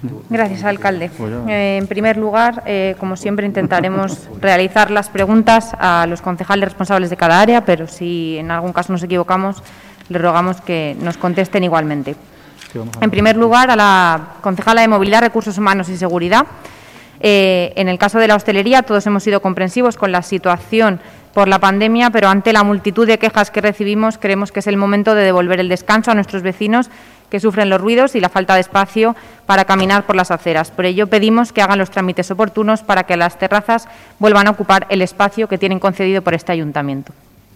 Gracias, alcalde. En primer lugar, como siempre, intentaremos realizar las preguntas a los concejales responsables de cada área, pero si en algún caso nos equivocamos, les rogamos que nos contesten igualmente. En primer lugar, a la concejala de Movilidad, Recursos Humanos y Seguridad. En el caso de la hostelería, todos hemos sido comprensivos con la situación por la pandemia, pero ante la multitud de quejas que recibimos, creemos que es el momento de devolver el descanso a nuestros vecinos que sufren los ruidos y la falta de espacio para caminar por las aceras. Por ello, pedimos que hagan los trámites oportunos para que las terrazas vuelvan a ocupar el espacio que tienen concedido por este ayuntamiento.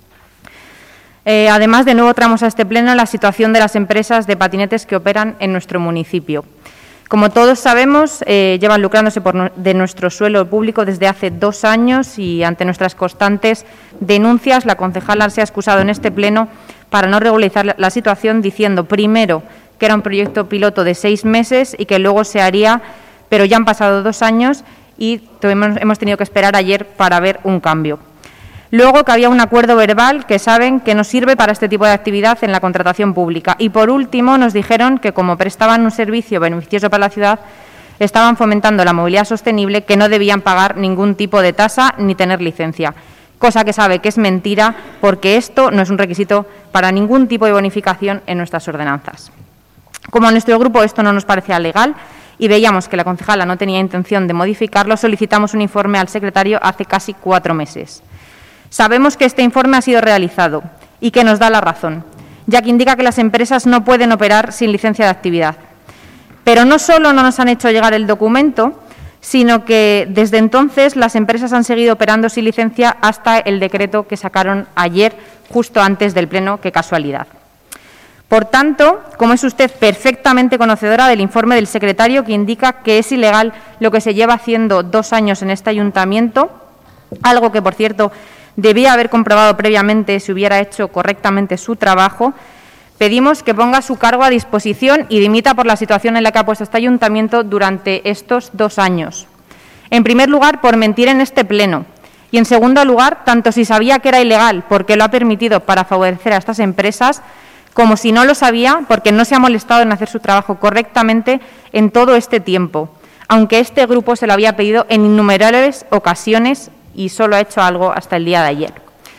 Además, de nuevo traemos a este pleno la situación de las empresas de patinetes que operan en nuestro municipio. Como todos sabemos, llevan lucrándose de nuestro suelo público desde hace 2 años y ante nuestras constantes denuncias, la concejala se ha excusado en este pleno para no regularizar la situación, diciendo primero que era un proyecto piloto de 6 meses y que luego se haría, pero ya han pasado 2 años y hemos tenido que esperar ayer para ver un cambio. Luego, que había un acuerdo verbal que saben que no sirve para este tipo de actividad en la contratación pública. Y, por último, nos dijeron que, como prestaban un servicio beneficioso para la ciudad, estaban fomentando la movilidad sostenible, que no debían pagar ningún tipo de tasa ni tener licencia, cosa que sabe que es mentira, porque esto no es un requisito para ningún tipo de bonificación en nuestras ordenanzas. Como a nuestro grupo esto no nos parecía legal y veíamos que la concejala no tenía intención de modificarlo, solicitamos un informe al secretario hace casi 4 meses. Sabemos que este informe ha sido realizado y que nos da la razón, ya que indica que las empresas no pueden operar sin licencia de actividad. Pero no solo no nos han hecho llegar el documento, sino que desde entonces las empresas han seguido operando sin licencia hasta el decreto que sacaron ayer, justo antes del pleno. ¡Qué casualidad! Por tanto, como es usted perfectamente conocedora del informe del secretario que indica que es ilegal lo que se lleva haciendo 2 años en este ayuntamiento, algo que, por cierto, debía haber comprobado previamente si hubiera hecho correctamente su trabajo, pedimos que ponga su cargo a disposición y dimita por la situación en la que ha puesto este ayuntamiento durante estos 2 años. En primer lugar, por mentir en este pleno. Y, en segundo lugar, tanto si sabía que era ilegal porque lo ha permitido para favorecer a estas empresas, como si no lo sabía porque no se ha molestado en hacer su trabajo correctamente en todo este tiempo, aunque este grupo se lo había pedido en innumerables ocasiones y solo ha hecho algo hasta el día de ayer.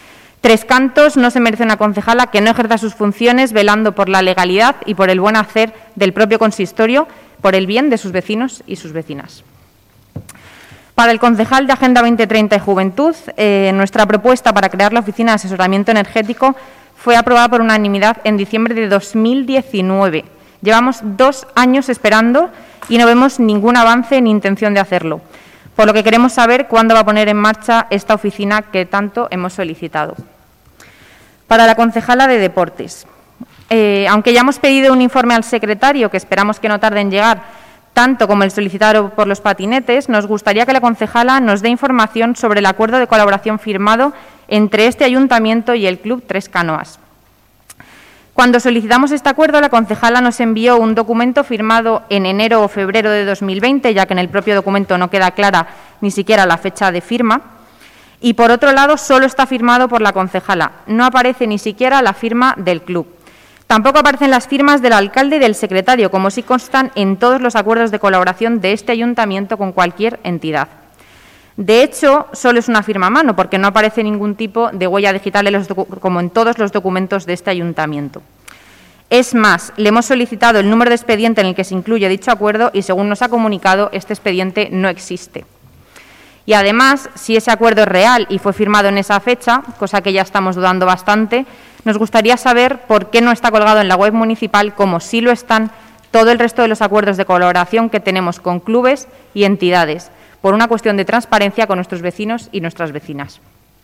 3 cantos no se merece una concejala que no ejerza sus funciones velando por la legalidad y por el buen hacer del propio consistorio, por el bien de sus vecinos y sus vecinas. Para el concejal de Agenda 2030 y Juventud, nuestra propuesta para crear la Oficina de Asesoramiento Energético fue aprobada por unanimidad en diciembre de 2019. Llevamos 2 años esperando y no vemos ningún avance ni intención de hacerlo, por lo que queremos saber cuándo va a poner en marcha esta oficina que tanto hemos solicitado. Para la concejala de Deportes, aunque ya hemos pedido un informe al secretario, que esperamos que no tarde en llegar, tanto como el solicitado por los patinetes, nos gustaría que la concejala nos dé información sobre el acuerdo de colaboración firmado entre este ayuntamiento y el Club Tres Canoas. Cuando solicitamos este acuerdo, la concejala nos envió un documento firmado en enero o febrero de 2020, ya que en el propio documento no queda clara ni siquiera la fecha de firma. Y, por otro lado, solo está firmado por la concejala. No aparece ni siquiera la firma del club. Tampoco aparecen las firmas del alcalde y del secretario, como sí constan en todos los acuerdos de colaboración de este ayuntamiento con cualquier entidad. De hecho, solo es una firma a mano, porque no aparece ningún tipo de huella digital como en todos los documentos de este ayuntamiento. Es más, le hemos solicitado el número de expediente en el que se incluye dicho acuerdo y, según nos ha comunicado, este expediente no existe. Y además, si ese acuerdo es real y fue firmado en esa fecha, cosa que ya estamos dudando bastante, nos gustaría saber por qué no está colgado en la web municipal, como sí lo están todo el resto de los acuerdos de colaboración que tenemos con clubes y entidades, por una cuestión de transparencia con nuestros vecinos y nuestras vecinas.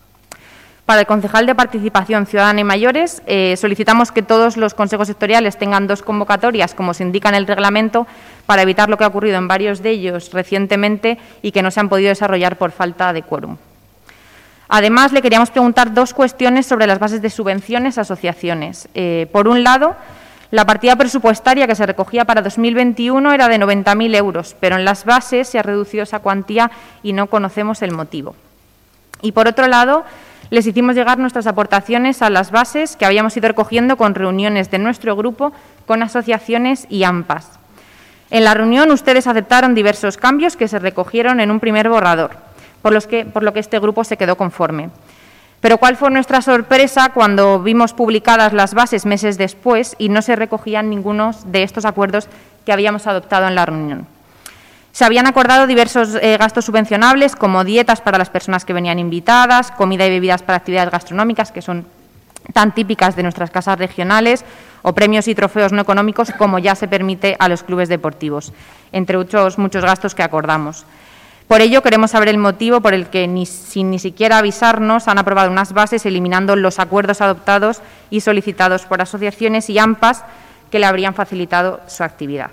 Para el concejal de Participación Ciudadana y Mayores, solicitamos que todos los consejos sectoriales tengan 2 convocatorias, como se indica en el reglamento, para evitar lo que ha ocurrido en varios de ellos recientemente y que no se han podido desarrollar por falta de quórum. Además, le queríamos preguntar 2 cuestiones sobre las bases de subvenciones a asociaciones. Por un lado, la partida presupuestaria que se recogía para 2021 era de 90.000 euros, pero en las bases se ha reducido esa cuantía y no conocemos el motivo. Y, por otro lado, les hicimos llegar nuestras aportaciones a las bases que habíamos ido recogiendo con reuniones de nuestro grupo con asociaciones y AMPAs. En la reunión ustedes aceptaron diversos cambios que se recogieron en un primer borrador, por lo que este grupo se quedó conforme. Pero ¿cuál fue nuestra sorpresa cuando vimos publicadas las bases meses después y no se recogían ninguno de estos acuerdos que habíamos adoptado en la reunión? Se habían acordado diversos gastos subvencionables, como dietas para las personas que venían invitadas, comida y bebidas para actividades gastronómicas, que son tan típicas de nuestras casas regionales, o premios y trofeos no económicos, como ya se permite a los clubes deportivos, entre muchos gastos que acordamos. Por ello, queremos saber el motivo por el que, sin ni siquiera avisarnos, han aprobado unas bases eliminando los acuerdos adoptados y solicitados por asociaciones y AMPAs que le habrían facilitado su actividad.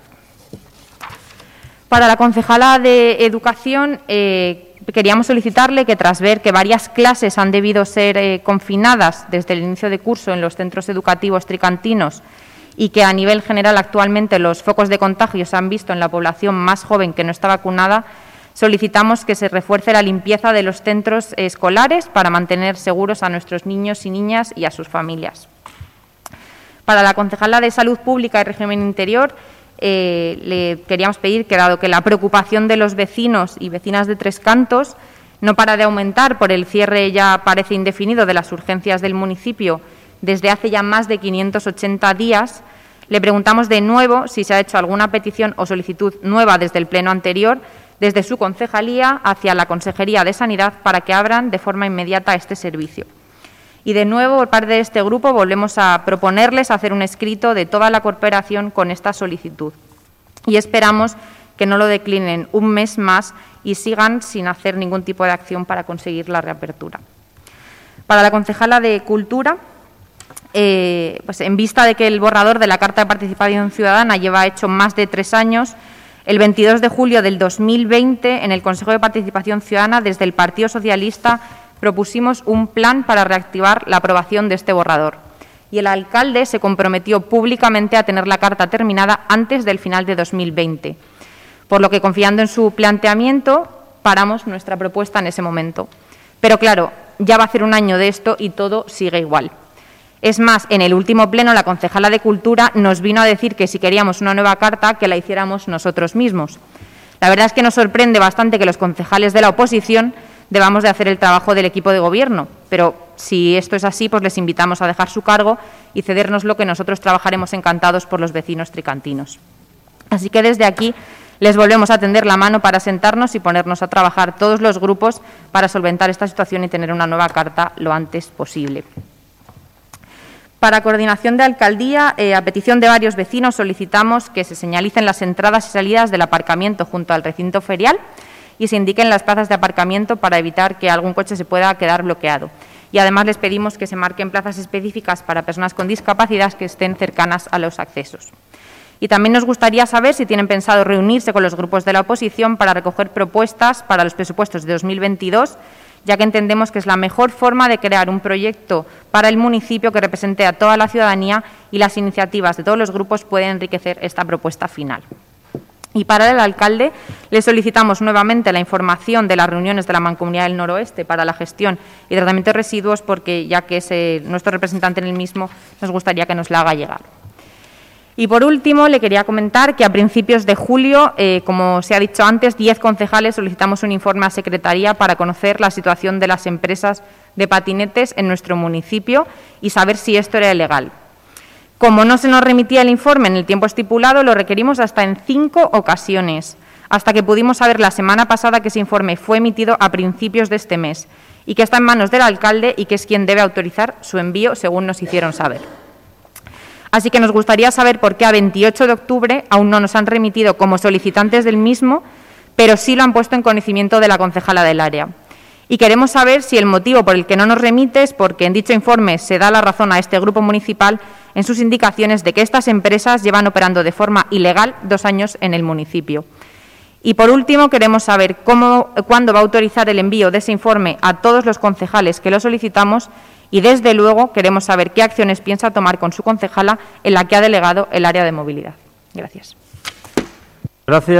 Para la concejala de Educación, queríamos solicitarle que, tras ver que varias clases han debido ser confinadas desde el inicio de curso en los centros educativos tricantinos y que a nivel general actualmente los focos de contagio se han visto en la población más joven que no está vacunada, solicitamos que se refuerce la limpieza de los centros escolares para mantener seguros a nuestros niños y niñas y a sus familias. Para la concejala de Salud Pública y Régimen Interior, le queríamos pedir que, dado que la preocupación de los vecinos y vecinas de Tres Cantos no para de aumentar por el cierre ya parece indefinido de las urgencias del municipio desde hace ya más de 580 días, le preguntamos de nuevo si se ha hecho alguna petición o solicitud nueva desde el pleno anterior, desde su concejalía hacia la Consejería de Sanidad, para que abran de forma inmediata este servicio. Y de nuevo, por parte de este grupo, volvemos a proponerles hacer un escrito de toda la corporación con esta solicitud. Y esperamos que no lo declinen un mes más y sigan sin hacer ningún tipo de acción para conseguir la reapertura. Para la concejala de Cultura, pues en vista de que el borrador de la Carta de Participación Ciudadana lleva hecho más de 3 años, el 22 de julio del 2020, en el Consejo de Participación Ciudadana, desde el Partido Socialista, propusimos un plan para reactivar la aprobación de este borrador y el alcalde se comprometió públicamente a tener la carta terminada antes del final de 2020, por lo que, confiando en su planteamiento, paramos nuestra propuesta en ese momento. Pero claro, ya va a hacer un año de esto y todo sigue igual. Es más, en el último pleno la concejala de Cultura nos vino a decir que si queríamos una nueva carta, que la hiciéramos nosotros mismos. La verdad es que nos sorprende bastante que los concejales de la oposición debamos de hacer el trabajo del equipo de gobierno, pero si esto es así, pues les invitamos a dejar su cargo y cedernos lo que nosotros trabajaremos encantados por los vecinos tricantinos. Así que desde aquí les volvemos a tender la mano para sentarnos y ponernos a trabajar todos los grupos para solventar esta situación y tener una nueva carta lo antes posible. Para coordinación de alcaldía, a petición de varios vecinos, solicitamos que se señalicen las entradas y salidas del aparcamiento junto al recinto ferial y se indiquen las plazas de aparcamiento para evitar que algún coche se pueda quedar bloqueado. Y además les pedimos que se marquen plazas específicas para personas con discapacidad que estén cercanas a los accesos. Y también nos gustaría saber si tienen pensado reunirse con los grupos de la oposición para recoger propuestas para los presupuestos de 2022, ya que entendemos que es la mejor forma de crear un proyecto para el municipio que represente a toda la ciudadanía y las iniciativas de todos los grupos pueden enriquecer esta propuesta final. Y para el alcalde le solicitamos nuevamente la información de las reuniones de la Mancomunidad del Noroeste para la gestión y tratamiento de residuos, porque ya que es nuestro representante en el mismo, nos gustaría que nos la haga llegar. Y por último, le quería comentar que a principios de julio, como se ha dicho antes, 10 concejales solicitamos un informe a Secretaría para conocer la situación de las empresas de patinetes en nuestro municipio y saber si esto era ilegal. Como no se nos remitía el informe en el tiempo estipulado, lo requerimos hasta en 5 ocasiones, hasta que pudimos saber la semana pasada que ese informe fue emitido a principios de este mes y que está en manos del alcalde y que es quien debe autorizar su envío, según nos hicieron saber. Así que nos gustaría saber por qué a 28 de octubre aún no nos han remitido como solicitantes del mismo, pero sí lo han puesto en conocimiento de la concejala del área. Y queremos saber si el motivo por el que no nos remite es porque en dicho informe se da la razón a este grupo municipal en sus indicaciones de que estas empresas llevan operando de forma ilegal 2 años en el municipio. Y por último, queremos saber cuándo va a autorizar el envío de ese informe a todos los concejales que lo solicitamos y, desde luego, queremos saber qué acciones piensa tomar con su concejala en la que ha delegado el área de movilidad. Gracias. Gracias.